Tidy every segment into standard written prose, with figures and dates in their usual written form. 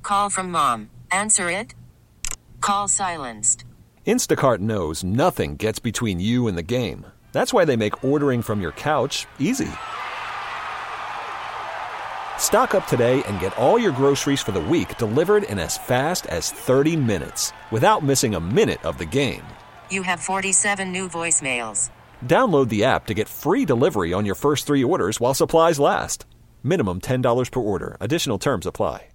Call from mom. Answer it. Call silenced. Instacart knows nothing gets between you and the game. That's why they make ordering from your couch easy. Stock up today and get all your groceries for the week delivered in as fast as 30 minutes without missing a minute of the game. You have 47 new voicemails. Download the app to get free delivery on your first 3 orders while supplies last. Minimum $10 per order. Additional terms apply.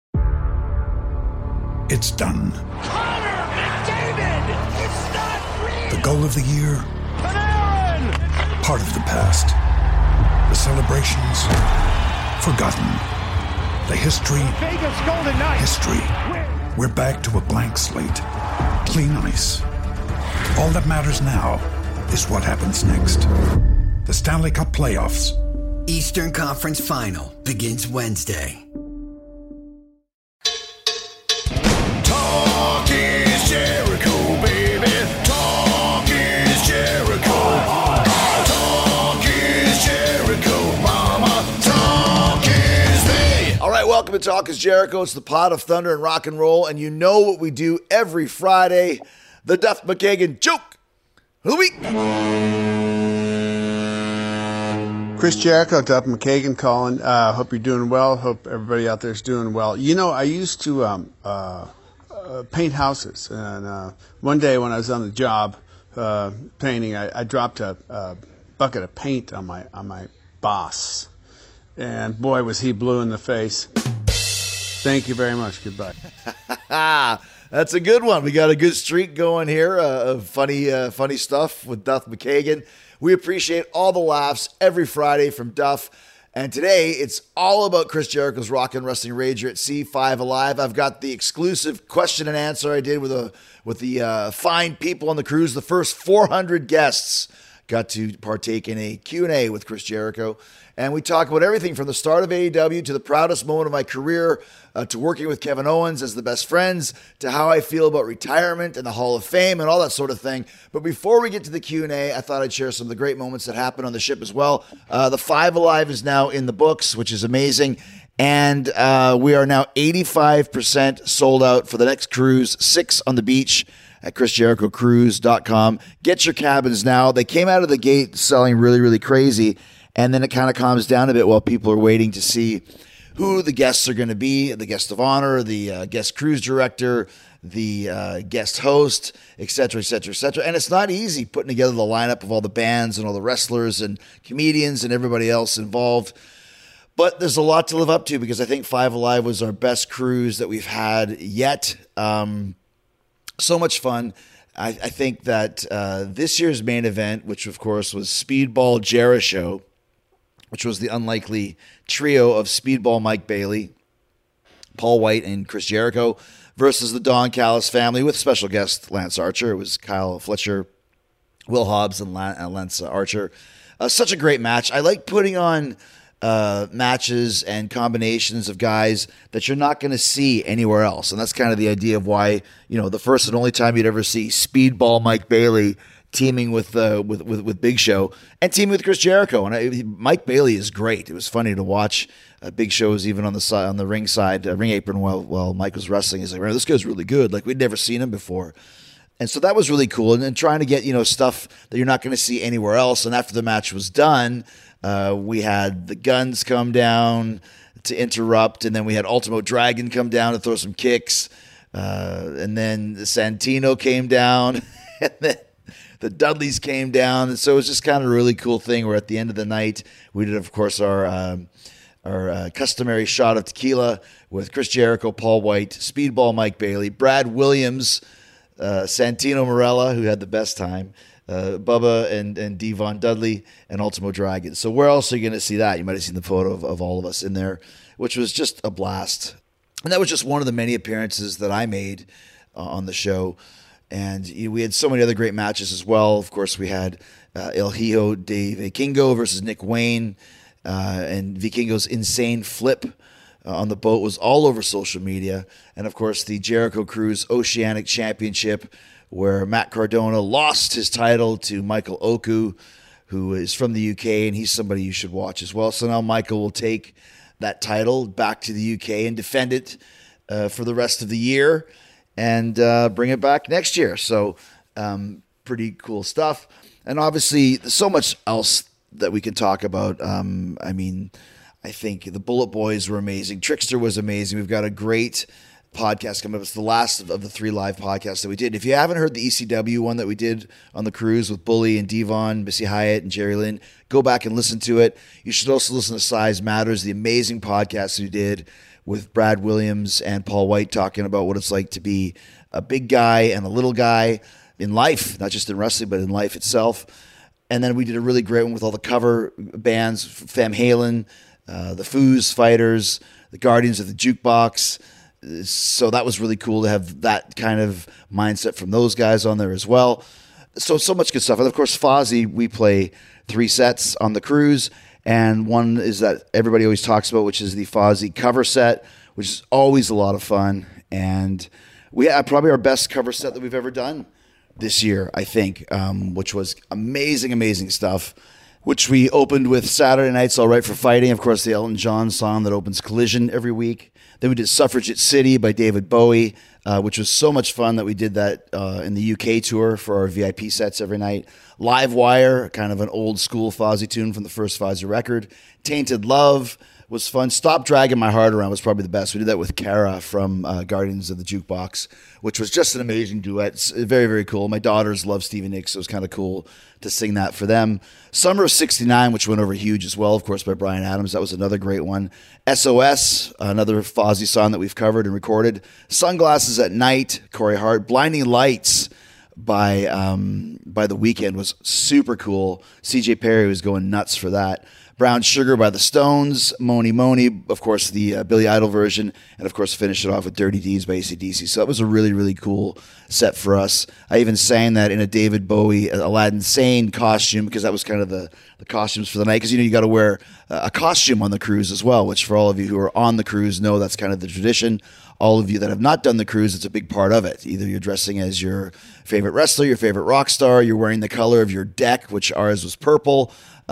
It's done. Connor McDavid! It's not real! The goal of the year. Panarin! Part of the past. The celebrations. Forgotten. The history. Vegas Golden Knights. History. We're back to a blank slate. Clean ice. All that matters now is what happens next. The Stanley Cup Playoffs. Eastern Conference Final begins Wednesday. Talk is Jericho, baby. Talk is Jericho. Talk is Jericho, mama. Talk is me. All right, welcome to Talk is Jericho. It's the pot of thunder and rock and roll, and you know what we do every Friday. The Duff McKagan joke of the week. Chris Jericho, Duff McKagan calling. Hope you're doing well. Hope everybody out there is doing well. You know, I used to paint houses, and one day when I was on the job painting, I dropped a bucket of paint on my boss, and boy was he blue in the face. Thank you very much. Goodbye. That's a good one. We got a good streak going here of funny stuff with Duff McKagan. We appreciate all the laughs every Friday from Duff. And today, it's all about Chris Jericho's Rock and Wrestling Rager at C5 Alive. I've got the exclusive question and answer I did with the fine people on the cruise. The first 400 guests got to partake in a Q&A with Chris Jericho. And we talk about everything from the start of AEW to the proudest moment of my career, to working with Kevin Owens as the best friends, to how I feel about retirement and the Hall of Fame and all that sort of thing. But before we get to the Q&A, I thought I'd share some of the great moments that happened on the ship as well. The 5 Alive is now in the books, which is amazing. And we are now 85% sold out for the next cruise, 6 on the beach at ChrisJerichoCruise.com. Get your cabins now. They came out of the gate selling really, really crazy. And then it kind of calms down a bit while people are waiting to see who the guests are going to be, the guest of honor, the guest cruise director, the guest host, et cetera, et cetera, et cetera. And it's not easy putting together the lineup of all the bands and all the wrestlers and comedians and everybody else involved. But there's a lot to live up to because I think 5 Alive was our best cruise that we've had yet. So much fun. I think that this year's main event, which of course was Speedball Jericho, which was the unlikely trio of Speedball Mike Bailey, Paul White, and Chris Jericho versus the Don Callis family with special guest Lance Archer. It was Kyle Fletcher, Will Hobbs, and Lance Archer. Such a great match. I like putting on matches and combinations of guys that you're not going to see anywhere else. And that's kind of the idea of why, the first and only time you'd ever see Speedball Mike Bailey teaming with Big Show and teaming with Chris Jericho. And Mike Bailey is great. It was funny to watch. Big Show was even on the side, on the ring side, ring apron while Mike was wrestling. He's like, "Man, this guy's really good. Like, we'd never seen him before." And so that was really cool. And then trying to get, stuff that you're not going to see anywhere else. And after the match was done, we had the Guns come down to interrupt. And then we had Ultimo Dragon come down to throw some kicks. And then Santino came down. And then the Dudleys came down. And so it was just kind of a really cool thing where at the end of the night, we did, of course, our customary shot of tequila with Chris Jericho, Paul White, Speedball Mike Bailey, Brad Williams, Santino Marella, who had the best time, Bubba and Devon Dudley, and Ultimo Dragon. So where else are you going to see that? You might have seen the photo of all of us in there, which was just a blast. And that was just one of the many appearances that I made on the show. And we had so many other great matches as well. Of course, we had El Hijo de Vikingo versus Nick Wayne. And Vikingo's insane flip on the boat was all over social media. And, of course, the Jericho Cruise Oceanic Championship, where Matt Cardona lost his title to Michael Oku, who is from the UK, and he's somebody you should watch as well. So now Michael will take that title back to the UK and defend it for the rest of the year and bring it back next year. So pretty cool stuff. And obviously, there's so much else that we can talk about. I think the Bullet Boys were amazing. Trickster was amazing. We've got a great podcast coming up. It's the last of the 3 live podcasts that we did. If you haven't heard the ECW one that we did on the cruise with Bully and Devon, Missy Hyatt, and Jerry Lynn, go back and listen to it. You should also listen to Size Matters, the amazing podcast we did with Brad Williams and Paul White, talking about what it's like to be a big guy and a little guy in life, not just in wrestling, but in life itself. And then we did a really great one with all the cover bands, Van Halen, the Foos Fighters, the Guardians of the Jukebox. So that was really cool to have that kind of mindset from those guys on there as well. So much good stuff. And of course, Fozzy, we play 3 sets on the cruise. And one is that everybody always talks about, which is the Fozzy cover set, which is always a lot of fun. And we had probably our best cover set that we've ever done this year, I think, which was amazing stuff, which we opened with Saturday Night's All Right for Fighting, of course, the Elton John song that opens Collision every week. Then we did Suffragette City by David Bowie, which was so much fun that we did that in the UK tour for our VIP sets every night. Live Wire, kind of an old school Fozzy tune from the first Fozzy record. Tainted Love was fun. Stop Dragging My Heart Around was probably the best. We did that with Kara from Guardians of the Jukebox, which was just an amazing duet. It's very, very cool. My daughters love Stevie Nicks, so it was kind of cool to sing that for them. Summer of '69, which went over huge as well, of course, by Bryan Adams. That was another great one. SOS, another Fozzy song that we've covered and recorded. Sunglasses at Night, Corey Hart. Blinding Lights by The Weeknd was super cool. CJ Perry was going nuts for that. Brown Sugar by the Stones, Moni Moni, of course, the Billy Idol version, and of course, finish it off with Dirty Deeds by AC/DC. So that was a really, really cool set for us. I even sang that in a David Bowie Aladdin Sane costume, because that was kind of the costumes for the night. Because, you got to wear a costume on the cruise as well, which for all of you who are on the cruise know that's kind of the tradition. All of you that have not done the cruise, it's a big part of it. Either you're dressing as your favorite wrestler, your favorite rock star, you're wearing the color of your deck, which ours was purple.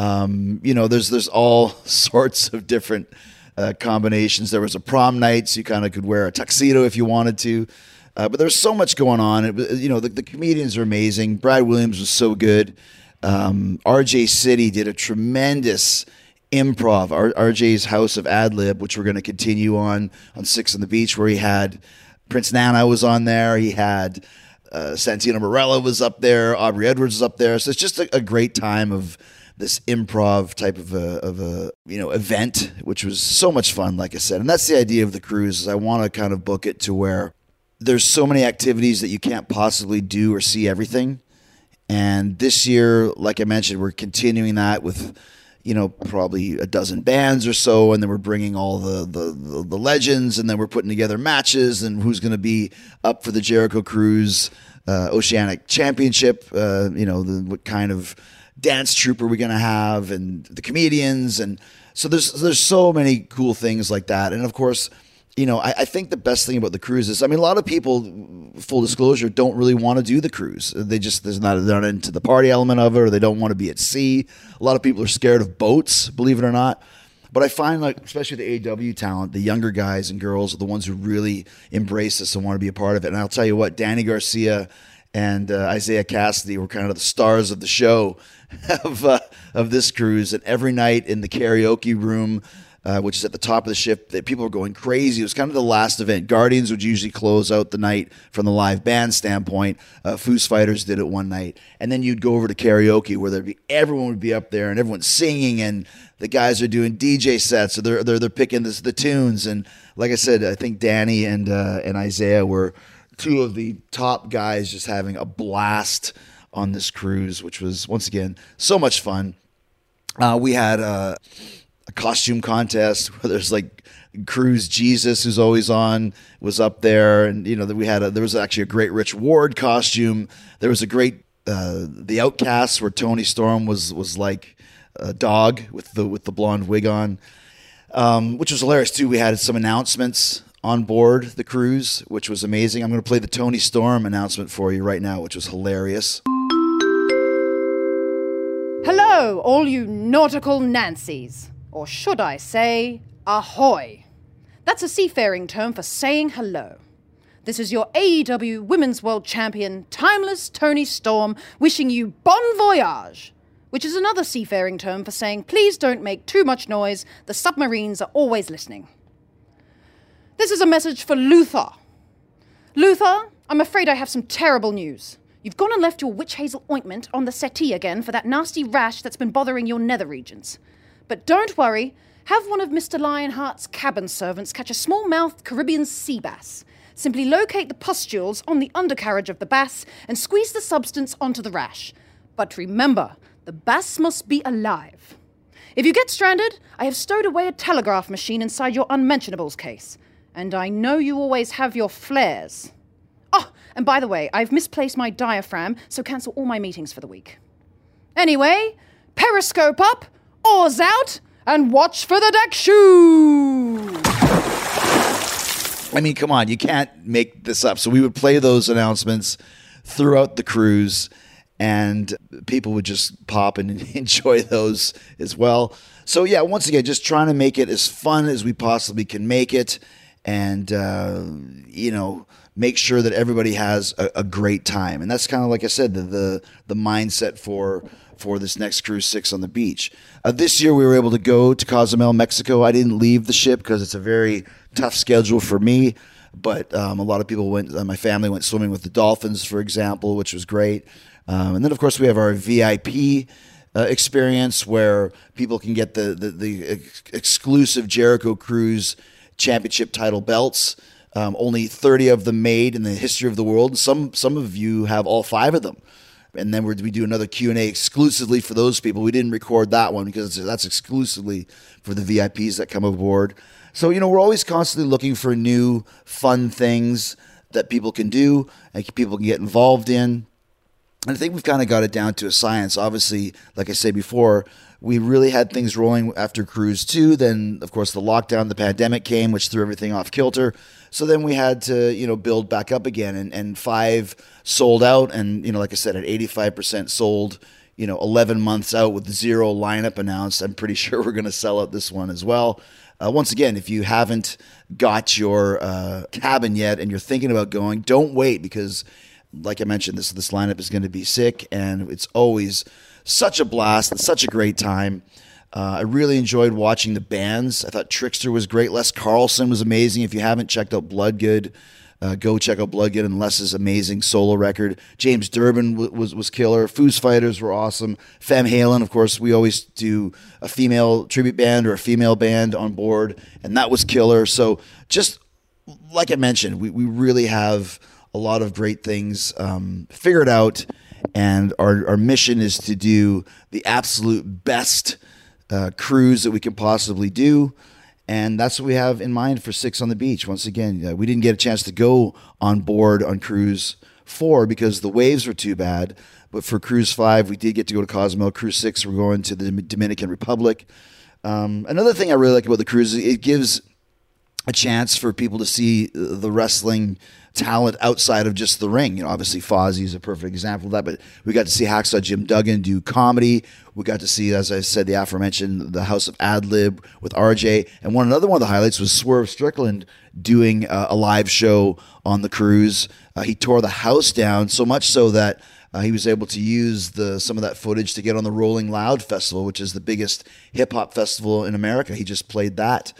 There's all sorts of different combinations. There was a prom night, so you kind of could wear a tuxedo if you wanted to. But there's so much going on. The comedians are amazing. Brad Williams was so good. RJ City did a tremendous improv, RJ's House of Adlib, which we're going to continue on Six on the Beach, where he had Prince Nana was on there. He had Santino Marella was up there. Aubrey Edwards was up there. So it's just a great time of this improv type of a event, which was so much fun, like I said. And that's the idea of the cruise, is I want to kind of book it to where there's so many activities that you can't possibly do or see everything. And this year, like I mentioned, we're continuing that with, probably a dozen bands or so, and then we're bringing all the legends, and then we're putting together matches and who's going to be up for the Jericho Cruise Oceanic Championship, what kind of dance troupe are we going to have, and the comedians. And so there's so many cool things like that. And of course, I think the best thing about the cruise is, a lot of people, full disclosure, don't really want to do the cruise. They're not into the party element of it, or they don't want to be at sea. A lot of people are scared of boats, believe it or not. But I find, especially the AW talent, the younger guys and girls are the ones who really embrace this and want to be a part of it. And I'll tell you what, Danny Garcia and Isaiah Cassidy were kind of the stars of the show of this cruise. And every night in the karaoke room, which is at the top of the ship, that people were going crazy. It was kind of the last event. Guardians would usually close out the night from the live band standpoint. Foos Fighters did it one night. And then you'd go over to karaoke, where everyone would be up there and everyone's singing, and the guys are doing DJ sets, so they're picking the tunes. And like I said, I think Danny and Isaiah were two of the top guys, just having a blast on this cruise, which was, once again, so much fun. We had a costume contest where there's Cruise Jesus, who's always on, was up there. And, there was actually a great Rich Ward costume. There was a great, The Outcasts, where Tony Storm was like a dog with the blonde wig on, which was hilarious too. We had some announcements on board the cruise, which was amazing. I'm going to play the Tony Storm announcement for you right now, which was hilarious. Hello, all you nautical Nancys. Or should I say, ahoy. That's a seafaring term for saying hello. This is your AEW Women's World Champion, Timeless Toni Storm, wishing you bon voyage, which is another seafaring term for saying please don't make too much noise, the submarines are always listening. This is a message for Luther. Luther, I'm afraid I have some terrible news. You've gone and left your witch hazel ointment on the settee again for that nasty rash that's been bothering your nether regions. But don't worry, have one of Mr. Lionheart's cabin servants catch a small-mouthed Caribbean sea bass. Simply locate the pustules on the undercarriage of the bass and squeeze the substance onto the rash. But remember, the bass must be alive. If you get stranded, I have stowed away a telegraph machine inside your unmentionables case. And I know you always have your flares. Oh, and by the way, I've misplaced my diaphragm, so cancel all my meetings for the week. Anyway, periscope up, oars out, and watch for the deck shoe! I mean, come on, you can't make this up. So we would play those announcements throughout the cruise, and people would just pop and enjoy those as well. So yeah, once again, just trying to make it as fun as we possibly can make it, and make sure that everybody has a great time. And that's kind of, like I said, the mindset for this next Cruise 6 on the beach. This year we were able to go to Cozumel, Mexico. I didn't leave the ship because it's a very tough schedule for me, but a lot of people went, my family went swimming with the dolphins, for example, which was great. And then, of course, we have our VIP experience where people can get the exclusive Jericho Cruise Championship title belts. Only 30 of them made in the history of the world. Some of you have all 5 of them. And then we do another Q&A exclusively for those people. We didn't record that one because that's exclusively for the VIPs that come aboard. So, we're always constantly looking for new fun things that people can do and people can get involved in. And I think we've kind of got it down to a science. Obviously, like I said before, we really had things rolling after Cruise 2. Then, of course, the lockdown, the pandemic came, which threw everything off kilter. So then we had to, build back up again. And 5 sold out. And, like I said, at 85% sold, 11 months out with 0 lineup announced. I'm pretty sure we're going to sell out this one as well. Once again, if you haven't got your cabin yet and you're thinking about going, don't wait because, like I mentioned, this lineup is going to be sick, and it's always such a blast and such a great time. I really enjoyed watching the bands. I thought Trickster was great. Les Carlson was amazing. If you haven't checked out Bloodgood, go check out Bloodgood and Les's amazing solo record. James Durbin was killer. Foo Fighters were awesome. Van Halen, of course, we always do a female tribute band or a female band on board, and that was killer. So just like I mentioned, we really have a lot of great things figured out, and our mission is to do the absolute best cruise that we can possibly do, and that's what we have in mind for 6 on the beach. Once again, we didn't get a chance to go on board on Cruise 4 because the waves were too bad, but for Cruise 5, we did get to go to Cozumel. Cruise 6, we're going to the Dominican Republic. Another thing I really like about the cruise is it gives a chance for people to see the wrestling talent outside of just the ring. Obviously Fozzy is a perfect example of that, but we got to see Hacksaw Jim Duggan do comedy. We got to see, as I said, the aforementioned the House of Ad-Lib with RJ, and another one of the highlights was Swerve Strickland doing a live show on the cruise. He tore the house down, so much so that he was able to use some of that footage to get on the Rolling Loud Festival, which is the biggest hip-hop festival in America. He just played that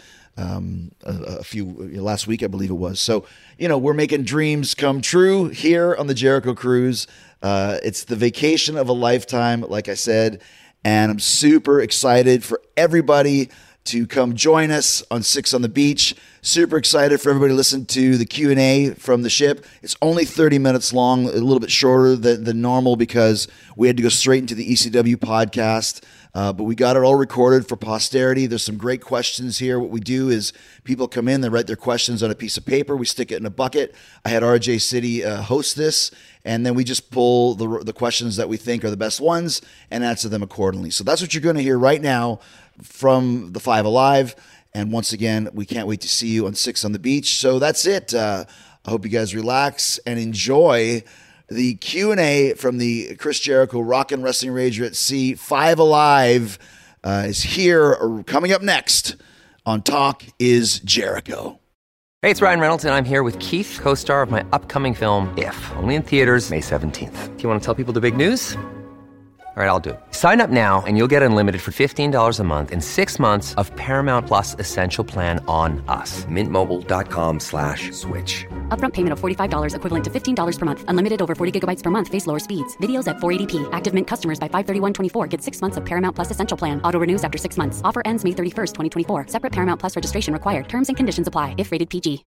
last week, I believe it was. So, we're making dreams come true here on the Jericho Cruise. It's the vacation of a lifetime, like I said, and I'm super excited for everybody to come join us on 6 on the Beach. Super excited for everybody to listen to the Q&A from the ship. It's only 30 minutes long, a little bit shorter than normal because we had to go straight into the ECW podcast. But we got it all recorded for posterity. There's some great questions here. What we do is people come in, they write their questions on a piece of paper. We stick it in a bucket. I had RJ City host this, and then we just pull the questions that we think are the best ones and answer them accordingly. So that's what you're going to hear right now from the 5 Alive. And once again, we can't wait to see you on 6 on the Beach. So that's it. I hope you guys relax and enjoy the Q&A from the Chris Jericho Rockin' Wrestling Rager at Sea. 5 Alive is here, coming up next on Talk is Jericho. Hey, it's Ryan Reynolds, and I'm here with Keith, co-star of my upcoming film, If, only in theaters May 17th. Do you want to tell people the big news? All right, I'll do it. Sign up now and you'll get unlimited for $15 a month and 6 months of Paramount Plus Essential Plan on us. MintMobile.com/switch. Upfront payment of $45 equivalent to $15 per month. Unlimited over 40 gigabytes per month. Face lower speeds. Videos at 480p. Active Mint customers by 531.24 get 6 months of Paramount Plus Essential Plan. Auto renews after 6 months. Offer ends May 31st, 2024. Separate Paramount Plus registration required. Terms and conditions apply if rated PG.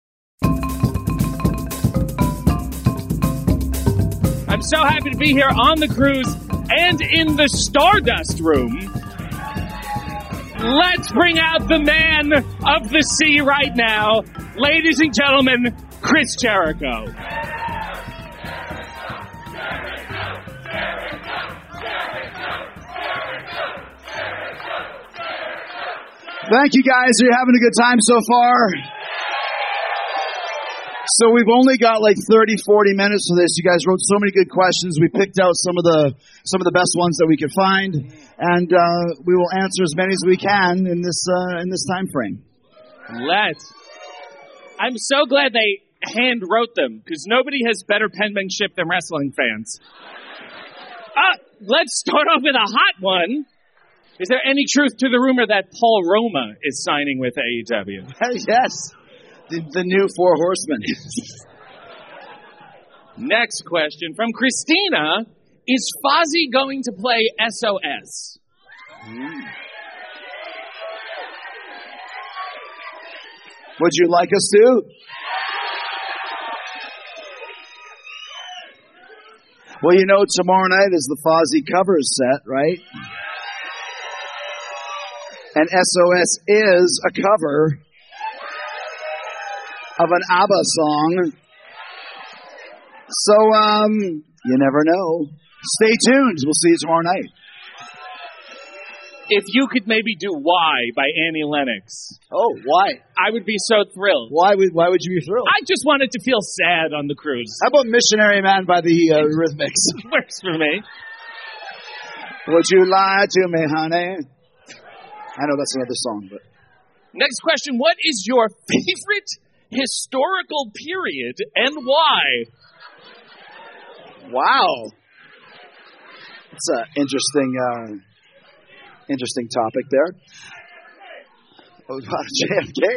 I'm so happy to be here on the cruise and in the Stardust Room. Let's bring out the man of the sea right now. Ladies and gentlemen, Chris Jericho. Thank you, guys. Are you having a good time so far? So we've only got like 30, 40 minutes for this. You guys wrote so many good questions. We picked out some of the best ones that we could find, and we will answer as many as we can in this time frame. I'm so glad they hand wrote them, because nobody has better penmanship than wrestling fans. Let's start off with a hot one. Is there any truth to the rumor that Paul Roma is signing with AEW? Yes. The new Four Horsemen. Next question from Christina. Is Fozzy going to play SOS? Would you like us to? Well, you know, tomorrow night is the Fozzy covers set, right? And SOS is a cover of an ABBA song. So, you never know. Stay tuned. We'll see you tomorrow night. If you could maybe do Why by Annie Lennox. Oh, why? I would be so thrilled. Why would you be thrilled? I just wanted to feel sad on the cruise. How about Missionary Man by the Rhythmics? Works for me. Would you lie to me, honey? I know that's another song, but... Next question. What is your favorite historical period and why? Wow. It's an interesting topic there. Oh, JFK.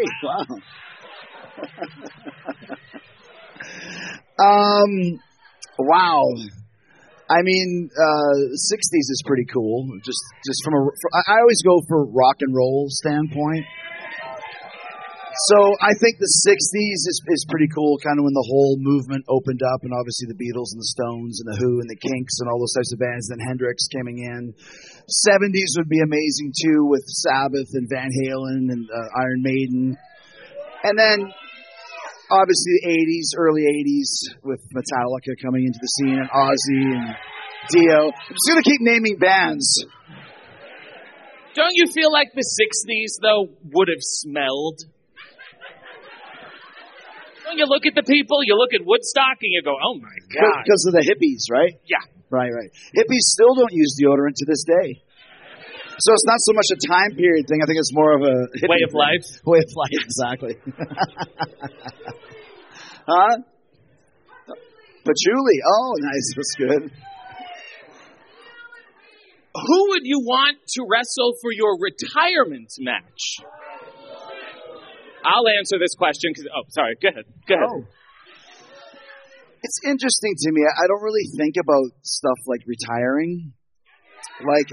Wow. Wow. I mean, 60s is pretty cool. Just I always go for rock and roll standpoint. So I think the 60s is pretty cool, kind of when the whole movement opened up, and obviously the Beatles and the Stones and the Who and the Kinks and all those types of bands, then Hendrix coming in. 70s would be amazing too, with Sabbath and Van Halen and Iron Maiden. And then obviously the 80s, early 80s, with Metallica coming into the scene, and Ozzy and Dio. I'm just going to keep naming bands. Don't you feel like the 60s, though, would have smelled? When you look at the people, you look at Woodstock, and you go, oh my God. Because of the hippies, right? Yeah. Right. Hippies still don't use deodorant to this day. So it's not so much a time period thing. I think it's more of a way of life. Way of life, exactly. Huh? Patchouli. Oh, nice. That's good. Who would you want to wrestle for your retirement match? I'll answer this question because... Oh, sorry. Go ahead. Oh. It's interesting to me. I don't really think about stuff like retiring. Like,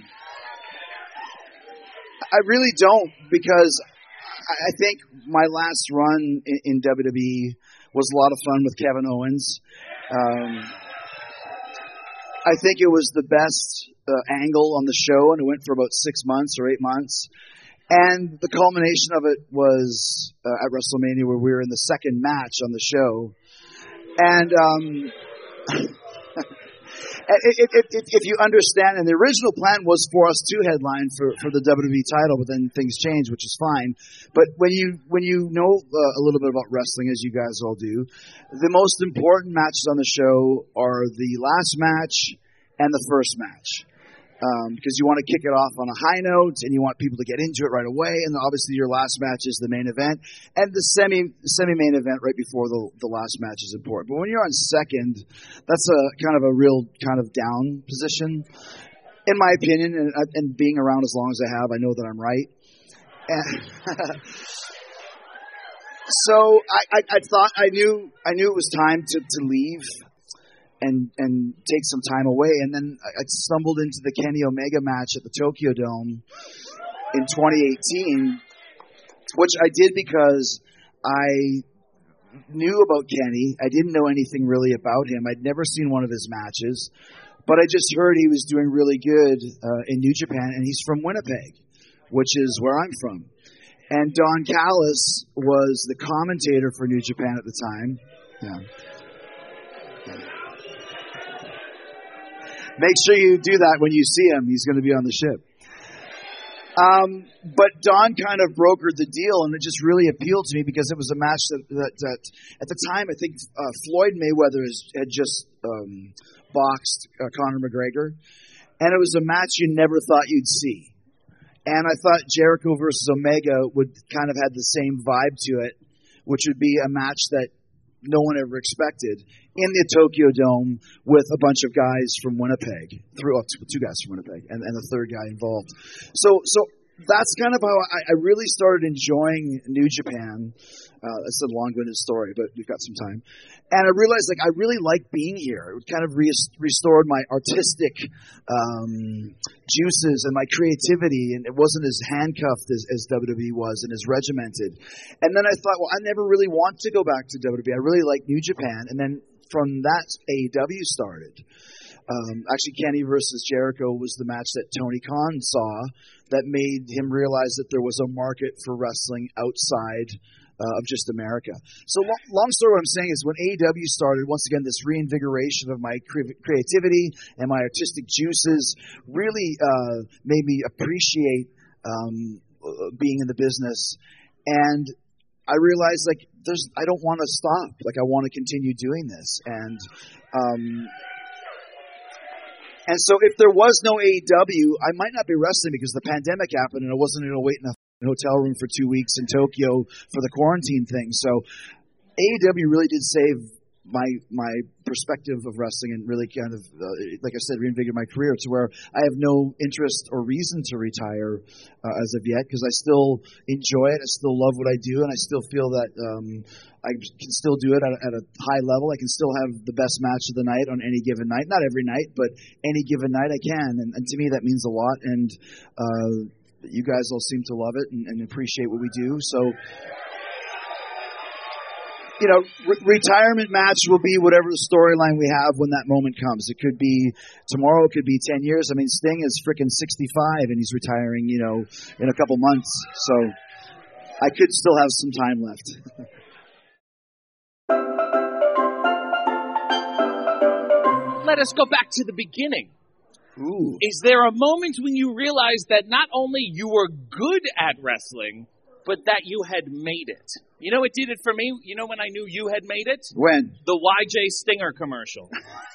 I really don't, because I think my last run in WWE was a lot of fun with Kevin Owens. I think it was the best angle on the show, and it went for about 6 months or 8 months. And the culmination of it was at WrestleMania, where we were in the second match on the show. And if you understand, and the original plan was for us to headline for the WWE title, but then things changed, which is fine. But when you know a little bit about wrestling, as you guys all do, the most important matches on the show are the last match and the first match. because you want to kick it off on a high note and you want people to get into it right away. And obviously your last match is the main event, and the semi-main event right before the last match is important. But when you're on second, that's a kind of a real kind of down position, in my opinion. And being around as long as I have, I know that I'm right. So I thought I knew it was time to leave and take some time away. And then I stumbled into the Kenny Omega match at the Tokyo Dome in 2018, which I did because I knew about Kenny. I didn't know anything really about him. I'd never seen one of his matches, but I just heard he was doing really good in New Japan, and he's from Winnipeg, which is where I'm from. And Don Callis was the commentator for New Japan at the time. Yeah. Make sure you do that when you see him. He's going to be on the ship. But Don kind of brokered the deal, and it just really appealed to me because it was a match that at the time, I think Floyd Mayweather had just boxed Conor McGregor. And it was a match you never thought you'd see. And I thought Jericho versus Omega would kind of have the same vibe to it, which would be a match that no one ever expected in the Tokyo Dome with a bunch of guys from Winnipeg, two guys from Winnipeg, and the third guy involved. So that's kind of how I really started enjoying New Japan. It's a long-winded story, but we've got some time. And I realized, I really like being here. It kind of restored my artistic juices and my creativity, and it wasn't as handcuffed as WWE was and as regimented. And then I thought, well, I never really want to go back to WWE. I really like New Japan. And then from that, AEW started. Actually, Kenny versus Jericho was the match that Tony Khan saw that made him realize that there was a market for wrestling outside of just America. So long story, what I'm saying is when AEW started, once again, this reinvigoration of my creativity and my artistic juices really made me appreciate being in the business. And I realized, I don't want to stop. I want to continue doing this. And so if there was no AEW, I might not be wrestling because the pandemic happened and I wasn't going to wait in a hotel room for 2 weeks in Tokyo for the quarantine thing. So AEW really did save my perspective of wrestling and really kind of, like I said, reinvigorated my career to where I have no interest or reason to retire as of yet because I still enjoy it. I still love what I do, and I still feel that I can still do it at a high level. I can still have the best match of the night on any given night. Not every night, but any given night I can. And to me, that means a lot. And you guys all seem to love it and appreciate what we do. So, retirement match will be whatever the storyline we have when that moment comes. It could be tomorrow, it could be 10 years. I mean, Sting is freaking 65 and he's retiring, in a couple months. So I could still have some time left. Let us go back to the beginning. Ooh. Is there a moment when you realized that not only you were good at wrestling, but that you had made it? You know, it did it for me. You know when I knew you had made it? When? The YJ Stinger commercial.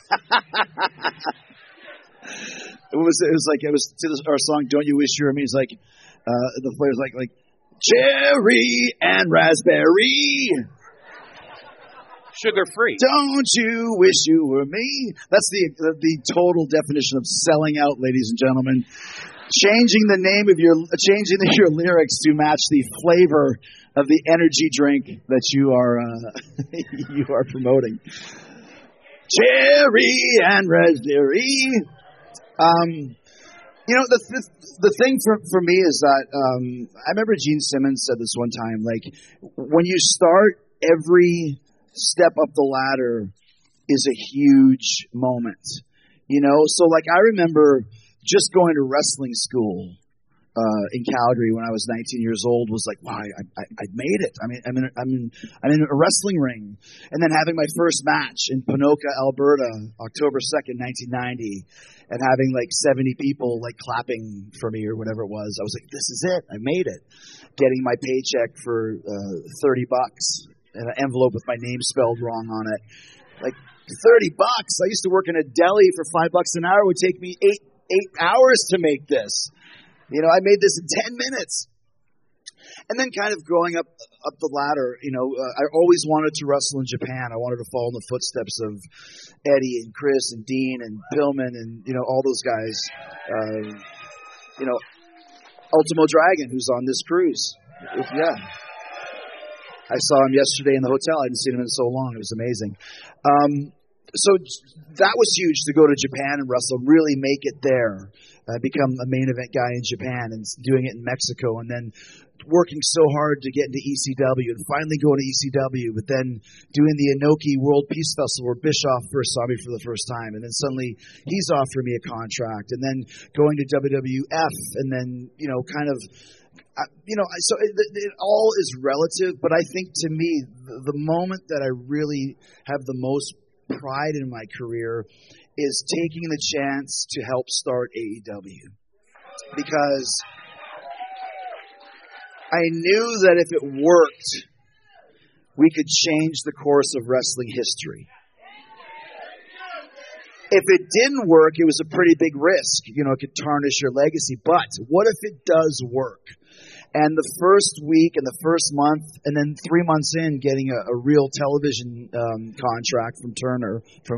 It was to our song, Don't You Wish You Were Me. It's the player's like, cherry and raspberry. Sugar-free. Don't you wish you were me? That's the total definition of selling out, ladies and gentlemen. Changing your lyrics to match the flavor of the energy drink that you are promoting. Cherry and raspberry. The thing for me is that I remember Gene Simmons said this one time. When you start, every step up the ladder is a huge moment. So I remember just going to wrestling school in Calgary when I was 19 years old was wow, I made it. I mean, I'm in a wrestling ring, and then having my first match in Ponoka, Alberta, October 2nd, 1990, and having 70 people clapping for me or whatever it was. I was like, this is it. I made it. Getting my paycheck for $30 in an envelope with my name spelled wrong on it. $30. I used to work in a deli for $5 an hour. It would take me 8 hours to make this. I made this in 10 minutes. And then kind of growing up the ladder, I always wanted to wrestle in Japan. I wanted to follow in the footsteps of Eddie and Chris and Dean and Pillman and, all those guys. Ultimo Dragon, who's on this cruise. Yeah. I saw him yesterday in the hotel. I hadn't seen him in so long. It was amazing. So that was huge to go to Japan and wrestle, really make it there, become a main event guy in Japan and doing it in Mexico, and then working so hard to get into ECW and finally going to ECW, but then doing the Inoki World Peace Festival where Bischoff first saw me for the first time, and then suddenly he's offering me a contract, and then going to WWF, and then, so it all is relative, but I think to me, the moment that I really have the most pride in my career is taking the chance to help start AEW. Because I knew that if it worked, we could change the course of wrestling history. If it didn't work, it was a pretty big risk. It could tarnish your legacy. But what if it does work? And the first week and the first month, and then 3 months in, getting a real television contract from Turner,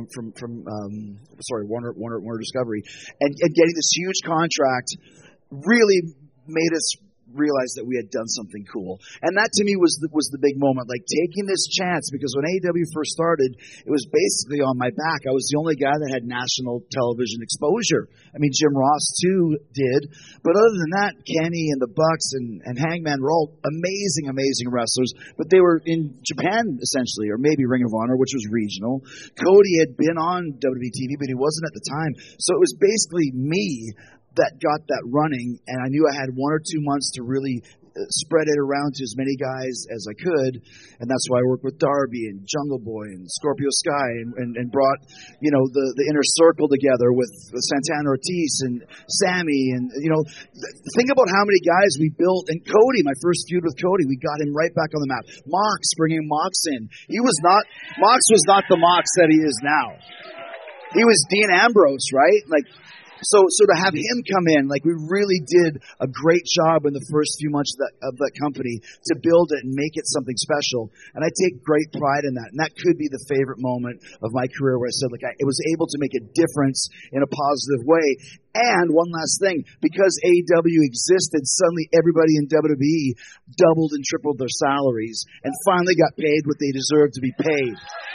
Warner Discovery, and getting this huge contract really made us realized that we had done something cool. And that to me was the big moment, like taking this chance, because when AEW first started, it was basically on my back. I was the only guy that had national television exposure. I mean, Jim Ross too did. But other than that, Kenny and the Bucks and Hangman were all amazing, amazing wrestlers, but they were in Japan essentially, or maybe Ring of Honor, which was regional. Cody had been on WWE TV, but he wasn't at the time. So it was basically me that got that running, and I knew I had 1 or 2 months to really spread it around to as many guys as I could, and that's why I worked with Darby and Jungle Boy and Scorpio Sky and brought, the inner circle together with Santana Ortiz and Sammy, and, think about how many guys we built, and Cody, my first feud with Cody, we got him right back on the map. Mox, bringing Mox in. Mox was not the Mox that he is now. He was Dean Ambrose, right? So to have him come in, we really did a great job in the first few months of that company to build it and make it something special. And I take great pride in that. And that could be the favorite moment of my career where I said, I was able to make a difference in a positive way. And one last thing, because AEW existed, suddenly everybody in WWE doubled and tripled their salaries and finally got paid what they deserved to be paid.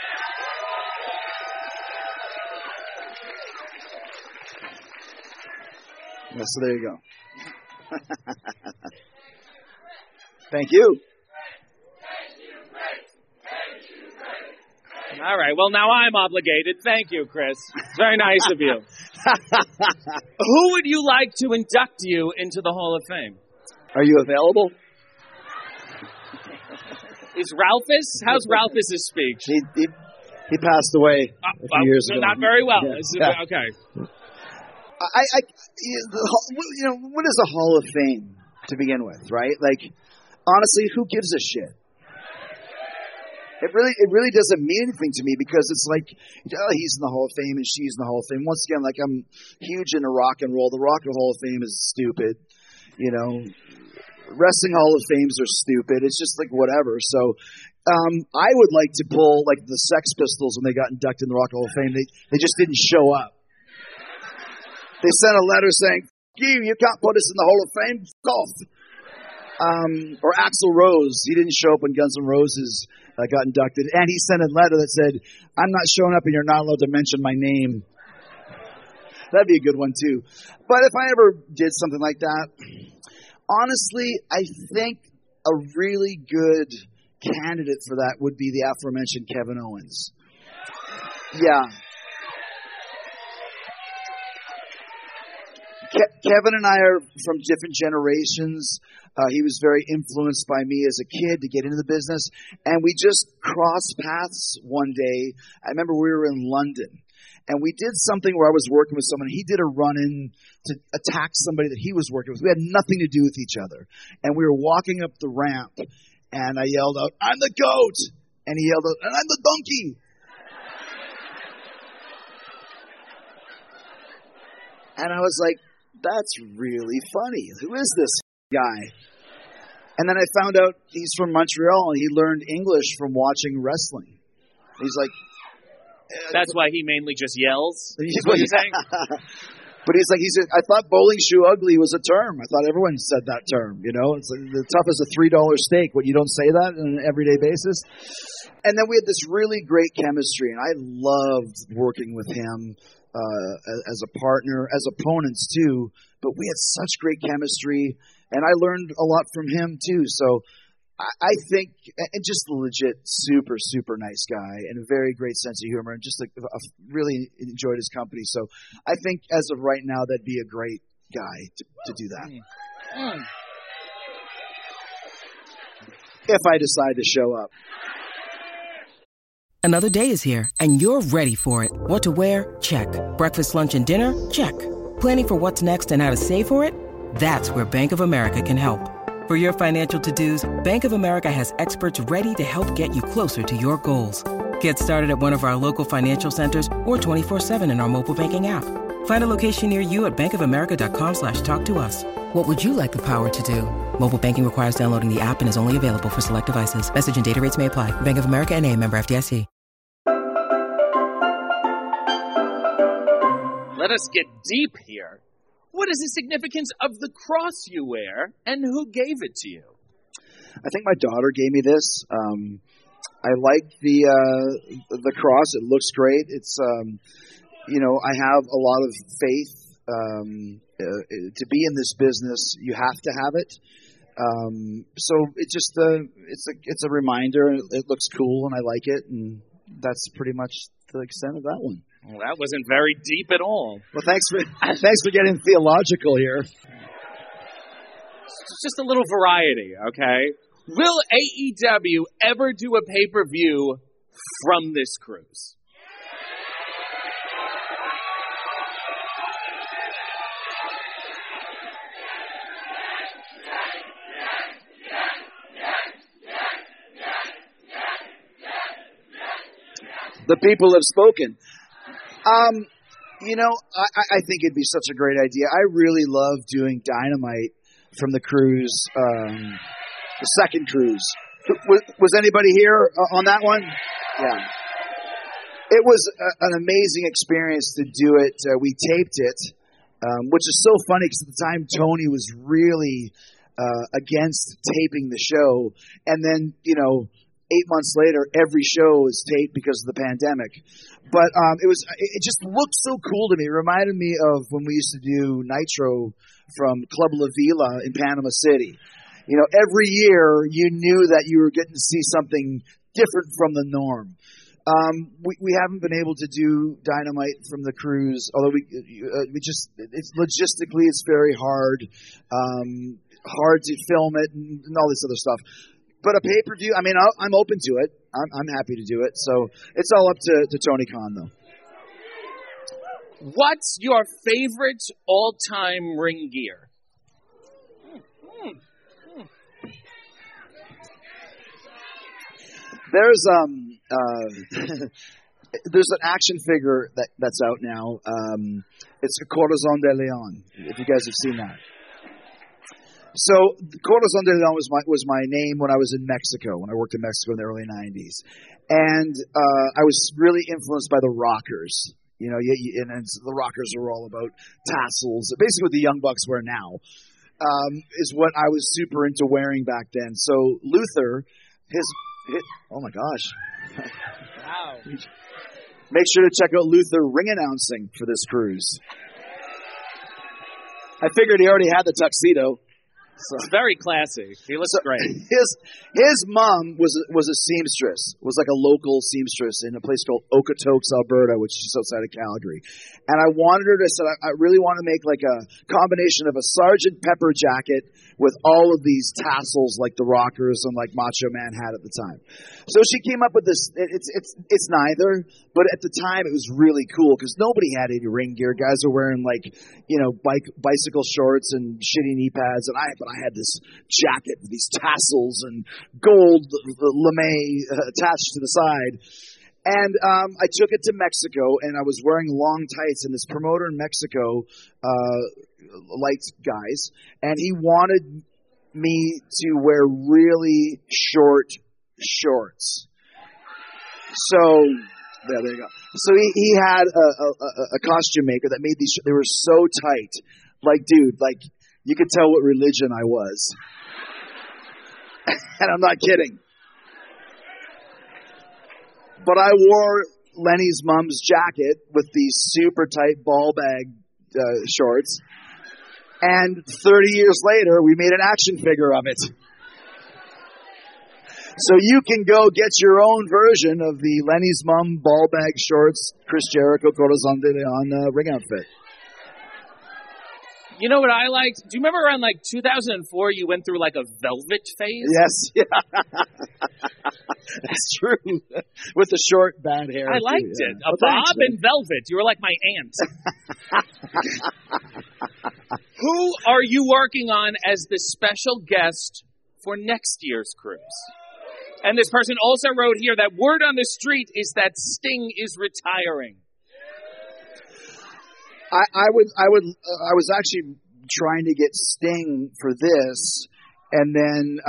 Yeah, so there you go. Thank you. All right. Well, now I'm obligated. Thank you, Chris. It's very nice of you. Who would you like to induct you into the Hall of Fame? Are you available? Is Ralphus? How's Ralphus's speech? He passed away a few years ago. Not very well. Yeah. Okay. What is a Hall of Fame to begin with, right? Honestly, who gives a shit? It really doesn't mean anything to me, because it's he's in the Hall of Fame and she's in the Hall of Fame. Once again, I'm huge into rock and roll. The Rock and Hall of Fame is stupid. Wrestling Hall of Fames are stupid. It's just whatever. So I would like to pull the Sex Pistols when they got inducted in the Rock and Hall of Fame. They just didn't show up. They sent a letter saying, you can't put us in the Hall of Fame, f*** off. Or Axl Rose, he didn't show up when Guns N' Roses got inducted. And he sent a letter that said, I'm not showing up and you're not allowed to mention my name. That'd be a good one too. But if I ever did something like that, honestly, I think a really good candidate for that would be the aforementioned Kevin Owens. Yeah. Kevin and I are from different generations. He was very influenced by me as a kid to get into the business. And we just crossed paths one day. I remember we were in London. And we did something where I was working with someone. He did a run-in to attack somebody that he was working with. We had nothing to do with each other. And we were walking up the ramp. And I yelled out, I'm the goat. And he yelled out, and I'm the donkey. And I was like, that's really funny. Who is this guy? And then I found out he's from Montreal and he learned English from watching wrestling. He's like... That's why he mainly just yells? Is what you're saying? But he's like, I thought bowling shoe ugly was a term. I thought everyone said that term, you know? It's like the tough as a $3 steak. What, you don't say that on an everyday basis? And then we had this really great chemistry, and I loved working with him as a partner, as opponents too. But we had such great chemistry, and I learned a lot from him too. So I think, and just a legit super, super nice guy and a very great sense of humor, and just really enjoyed his company. So I think as of right now, that'd be a great guy to do that. If I decide to show up. Another day is here, and you're ready for it. What to wear? Check. Breakfast, lunch, and dinner? Check. Planning for what's next and how to save for it? That's where Bank of America can help. For your financial to-dos, Bank of America has experts ready to help get you closer to your goals. Get started at one of our local financial centers or 24/7 in our mobile banking app. Find a location near you at bankofamerica.com/talktous. What would you like the power to do? Mobile banking requires downloading the app and is only available for select devices. Message and data rates may apply. Bank of America NA, member FDIC. Let us get deep here. What is the significance of the cross you wear, and who gave it to you? I think my daughter gave me this. I like the cross. It looks great. It's I have a lot of faith. To be in this business, you have to have it. So it just it's a reminder. It looks cool, and I like it, and that's pretty much the extent of that one. Well, that wasn't very deep at all. Well, thanks for getting theological here. Just a little variety, okay? Will AEW ever do a pay-per-view from this cruise? The people have spoken. I think it'd be such a great idea. I really love doing Dynamite from the cruise, the second cruise. Was anybody here on that one? Yeah. It was an amazing experience to do it. We taped it, which is so funny because at the time Tony was really against taping the show. And then, 8 months later, every show is taped because of the pandemic. But it just looked so cool to me. It reminded me of when we used to do Nitro from Club La Vila in Panama City. Every year you knew that you were getting to see something different from the norm. We haven't been able to do Dynamite from the cruise, although it's logistically it's very hard to film it and all this other stuff. But a pay-per-view, I'm open to it. I'm happy to do it. So it's all up to Tony Khan, though. What's your favorite all-time ring gear? There's there's an action figure that's out now. It's a Corazon de Leon, if you guys have seen that. So Corazon de Leon was my name when I was in Mexico, when I worked in Mexico in the early 90s. And I was really influenced by the Rockers. And the Rockers are all about tassels. Basically what the Young Bucks wear now is what I was super into wearing back then. So Luther, oh my gosh. Wow. Make sure to check out Luther ring announcing for this cruise. I figured he already had the tuxedo. So. It's very classy. He looks great. His mom was a seamstress, was like a local seamstress in a place called Okotoks, Alberta, which is just outside of Calgary. And I wanted her to, I really want to make like a combination of a Sgt. Pepper jacket with all of these tassels like the Rockers and like Macho Man had at the time. So she came up with this, it's neither, but at the time it was really cool because nobody had any ring gear. Guys are wearing like, bicycle shorts and shitty knee pads, and I had this jacket with these tassels and gold lame attached to the side. And I took it to Mexico, and I was wearing long tights, and this promoter in Mexico liked guys, and he wanted me to wear really short shorts. So, there you go. So he had a costume maker that made these. They were so tight, like, dude, like you could tell what religion I was, and I'm not kidding. But I wore Lenny's mom's jacket with these super tight ball bag shorts. And 30 years later, we made an action figure of it. So you can go get your own version of the Lenny's mom ball bag shorts, Chris Jericho Corazon de Leon ring outfit. You know what I liked? Do you remember around like 2004 you went through like a velvet phase? Yes. Yeah. That's true. With the short, bad hair. I liked it. A bob and velvet. You were like my aunt. Who are you working on as the special guest for next year's cruise? And this person also wrote here that word on the street is that Sting is retiring. I was actually trying to get Sting for this, and then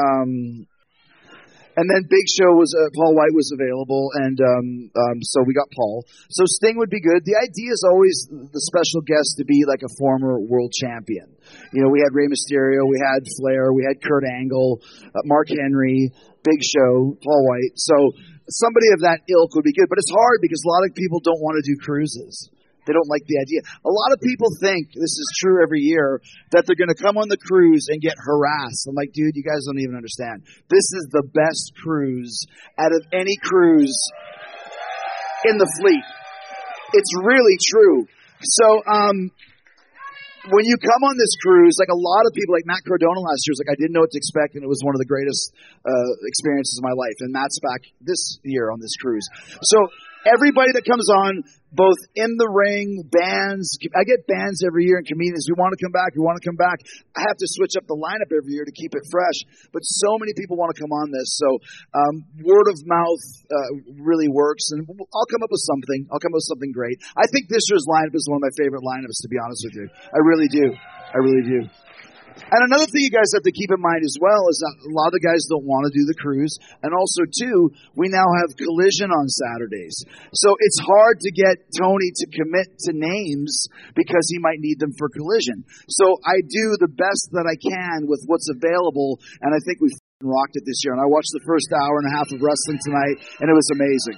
Big Show was Paul White was available, and so we got Paul. So Sting would be good. The idea is always the special guest to be like a former world champion. You know, we had Rey Mysterio, we had Flair, we had Kurt Angle, Mark Henry, Big Show, Paul White. So somebody of that ilk would be good, but it's hard because a lot of people don't want to do cruises. They don't like the idea. A lot of people think, this is true every year, that they're going to come on the cruise and get harassed. I'm like, dude, you guys don't even understand. This is the best cruise out of any cruise in the fleet. It's really true. So, when you come on this cruise, like a lot of people, like Matt Cardona last year was like, I didn't know what to expect, and it was one of the greatest experiences of my life. And Matt's back this year on this cruise. So everybody that comes on, both in the ring, bands, I get bands every year and comedians. We want to come back. I have to switch up the lineup every year to keep it fresh. But so many people want to come on this. So word of mouth really works. And I'll come up with something. I'll come up with something great. I think this year's lineup is one of my favorite lineups, to be honest with you. I really do. And another thing you guys have to keep in mind as well is that a lot of the guys don't want to do the cruise. And also, too, we now have Collision on Saturdays. So it's hard to get Tony to commit to names because he might need them for Collision. So I do the best that I can with what's available, and I think we rocked it this year. And I watched the first hour and a half of wrestling tonight, and it was amazing.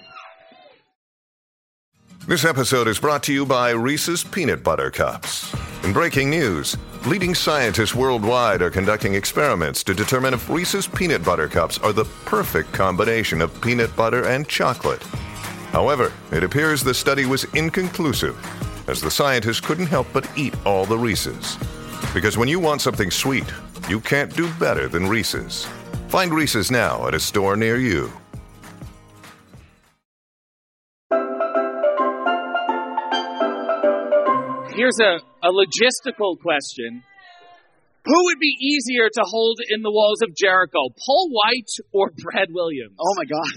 This episode is brought to you by Reese's Peanut Butter Cups. In breaking news, leading scientists worldwide are conducting experiments to determine if Reese's Peanut Butter Cups are the perfect combination of peanut butter and chocolate. However, it appears the study was inconclusive, as the scientists couldn't help but eat all the Reese's. Because when you want something sweet, you can't do better than Reese's. Find Reese's now at a store near you. Here's a logistical question. Who would be easier to hold in the walls of Jericho, Paul White or Brad Williams? Oh, my gosh.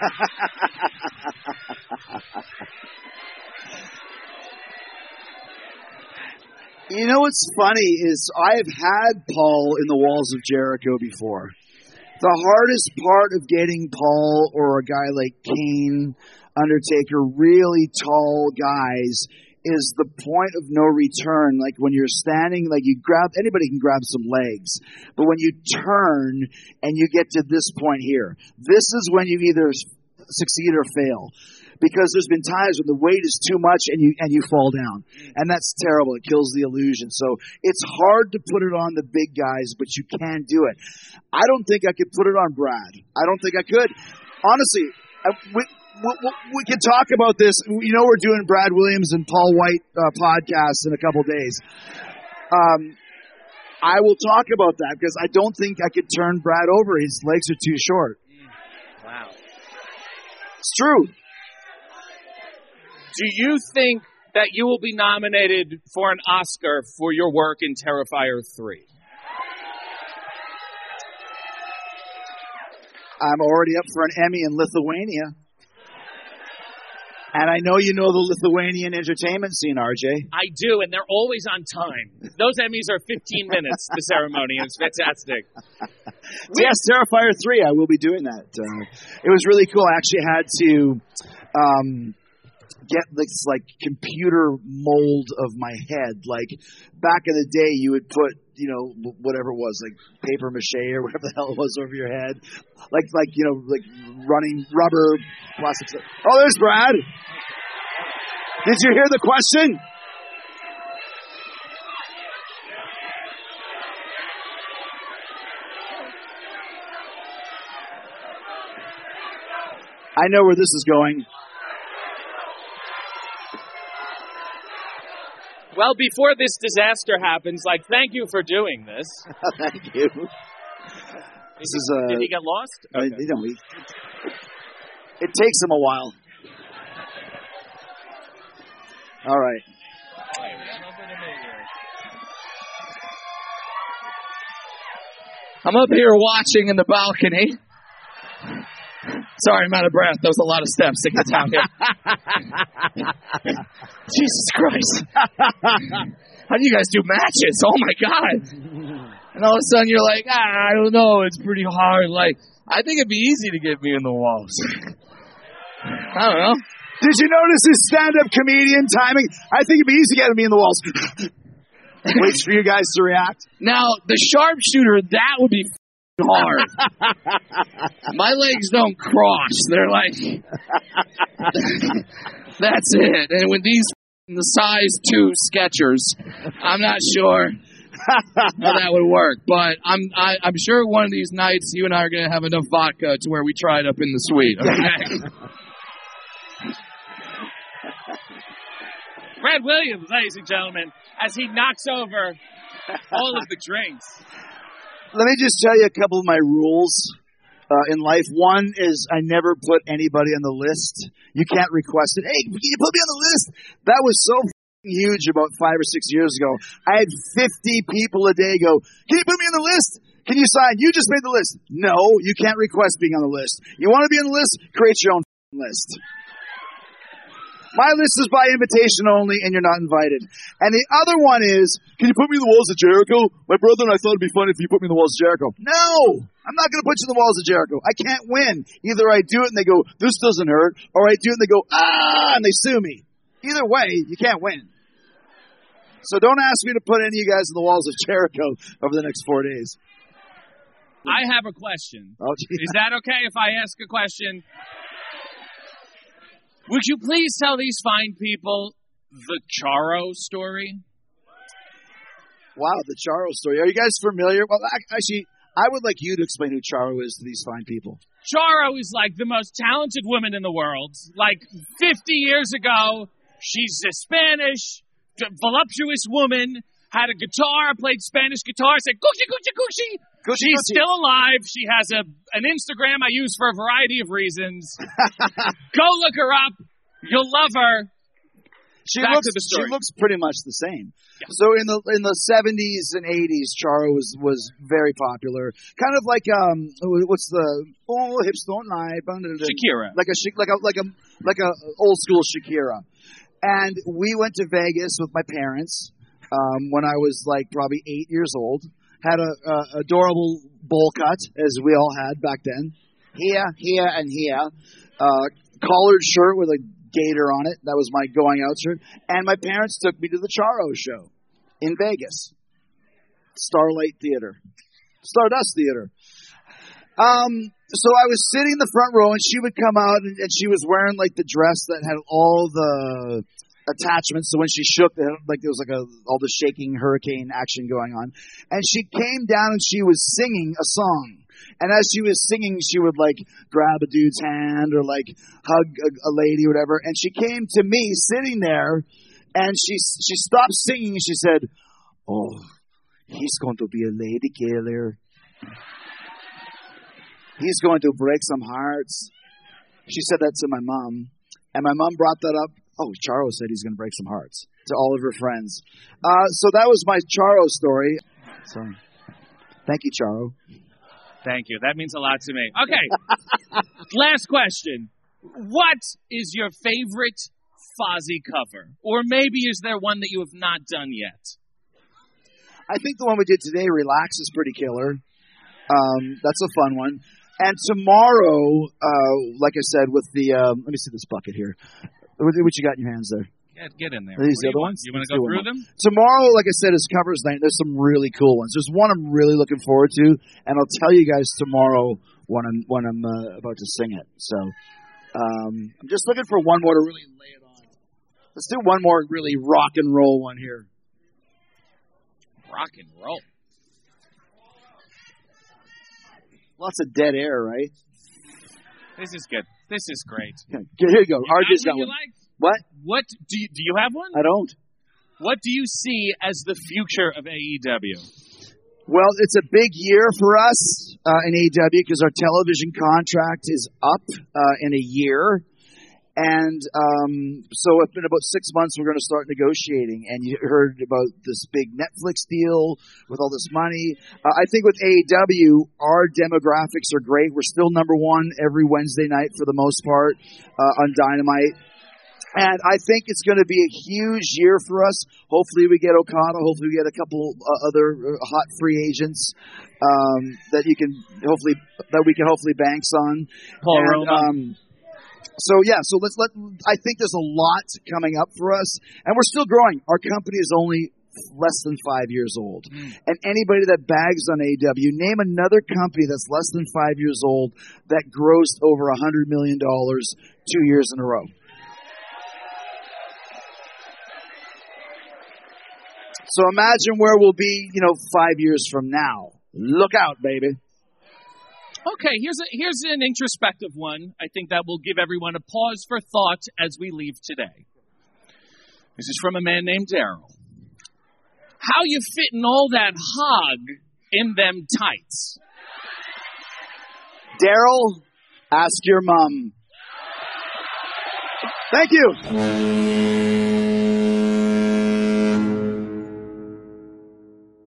You know what's funny is I've had Paul in the walls of Jericho before. The hardest part of getting Paul or a guy like Kane, Undertaker, really tall guys is the point of no return. Like when you're standing, like anybody can grab some legs. But when you turn and you get to this point here, this is when you either succeed or fail. Because there's been times when the weight is too much and you fall down. And that's terrible. It kills the illusion. So it's hard to put it on the big guys, but you can do it. I don't think I could put it on Brad. I don't think I could. Honestly, we can talk about this. You know, we're doing Brad Williams and Paul White podcasts in a couple days. I will talk about that because I don't think I could turn Brad over. His legs are too short. Wow. It's true. Do you think that you will be nominated for an Oscar for your work in Terrifier 3? I'm already up for an Emmy in Lithuania. And I know you know the Lithuanian entertainment scene, RJ. I do, and they're always on time. Those Emmys are 15 minutes, the ceremony, and it's fantastic. Yes, Terrifier 3, I will be doing that. It was really cool. I actually had to get this, like, computer mold of my head. Like, back in the day, you would put, you know, whatever it was, like paper mache or whatever the hell it was over your head. Like you know, like running rubber, plastic stuff. Oh, there's Brad. Did you hear the question? I know where this is going. Well, before this disaster happens, like, thank you for doing this. Thank you. Did he get lost? Okay. You know, it takes him a while. All right. I'm up here watching in the balcony. Sorry, I'm out of breath. That was a lot of steps to get down here. Jesus Christ. How do you guys do matches? Oh, my God. And all of a sudden you're like, I don't know. It's pretty hard. Like, I think it'd be easy to get me in the walls. I don't know. Did you notice his stand-up comedian timing? I think it'd be easy getting me in the walls. Waits for you guys to react. Now, the sharpshooter, that would be hard. My legs don't cross. They're like, that's it. And with these the size 2 Skechers, I'm not sure how that would work. But I'm sure one of these nights you and I are going to have enough vodka to where we try it up in the suite. Okay? Brad Williams, ladies and gentlemen, as he knocks over all of the drinks. Let me just tell you a couple of my rules in life. One is I never put anybody on the list. You can't request it. Hey, can you put me on the list? That was so huge about 5 or 6 years ago. I had 50 people a day go, can you put me on the list? Can you sign? You just made the list. No, you can't request being on the list. You want to be on the list? Create your own list. My list is by invitation only, and you're not invited. And the other one is, can you put me in the walls of Jericho? My brother and I thought it'd be fun if you put me in the walls of Jericho. No! I'm not going to put you in the walls of Jericho. I can't win. Either I do it and they go, this doesn't hurt, or I do it and they go, and they sue me. Either way, you can't win. So don't ask me to put any of you guys in the walls of Jericho over the next 4 days. I have a question. Oh, is that okay if I ask a question? Would you please tell these fine people the Charo story? Wow, the Charo story. Are you guys familiar? Well, actually, I would like you to explain who Charo is to these fine people. Charo is like the most talented woman in the world. Like 50 years ago, she's a Spanish, voluptuous woman, had a guitar, played Spanish guitar, said, Gucci, Gucci, Gucci. She's still alive. She has an Instagram I use for a variety of reasons. Go look her up. You'll love her. She looks pretty much the same. Yeah. So in the 70s and 80s, Charo was very popular. Kind of like what's the hips don't lie, Shakira. Like a old school Shakira. And we went to Vegas with my parents when I was like probably 8 years old. Had a adorable bowl cut, as we all had back then. Here, and here. Collared shirt with a gator on it. That was my going out shirt. And my parents took me to the Charo show in Vegas. Stardust Theater. So I was sitting in the front row, and she would come out, and she was wearing like the dress that had all the attachments. So when she shook, like there was like all the shaking hurricane action going on. And she came down and she was singing a song. And as she was singing, she would like grab a dude's hand or like hug a lady or whatever. And she came to me sitting there, and she stopped singing and she said, "Oh, he's going to be a lady killer. He's going to break some hearts." She said that to my mom, and my mom brought that up. Oh, Charo said he's going to break some hearts to all of her friends. So that was my Charo story. Sorry. Thank you, Charo. Thank you. That means a lot to me. Okay. Last question. What is your favorite Fozzy cover? Or maybe is there one that you have not done yet? I think the one we did today, Relax, is pretty killer. That's a fun one. And tomorrow, like I said, with the let me see this bucket here. What you got in your hands there? Get in there. Are these What do the other want? ones? You want to Let's go do through one. them? Tomorrow, like I said, is covers night. There's some really cool ones. There's one I'm really looking forward to, and I'll tell you guys tomorrow when I'm about to sing it. So I'm just looking for one more to really lay it on. Let's do one more really rock and roll one here. Rock and roll. Lots of dead air, right? This is good. This is great. Okay, here you go. RJ's got you one. like? What? Do you have one? I don't. What do you see as the future of AEW? Well, it's a big year for us in AEW because our television contract is up in a year. And so in about 6 months, we're going to start negotiating. And you heard about this big Netflix deal with all this money. I think with AEW, our demographics are great. We're still number one every Wednesday night for the most part on Dynamite. And I think it's going to be a huge year for us. Hopefully we get Okada. Hopefully we get a couple other hot free agents that we can hopefully banks on. Paul Roma. So I think there's a lot coming up for us, and we're still growing. Our company is only less than 5 years old. And anybody that bags on AEW, name another company that's less than 5 years old that grossed over $100 million 2 years in a row. So imagine where we'll be, 5 years from now. Look out, baby. Okay, here's an introspective one. I think that will give everyone a pause for thought as we leave today. This is from a man named Daryl. How you fitting all that hog in them tights? Daryl, ask your mom. Thank you.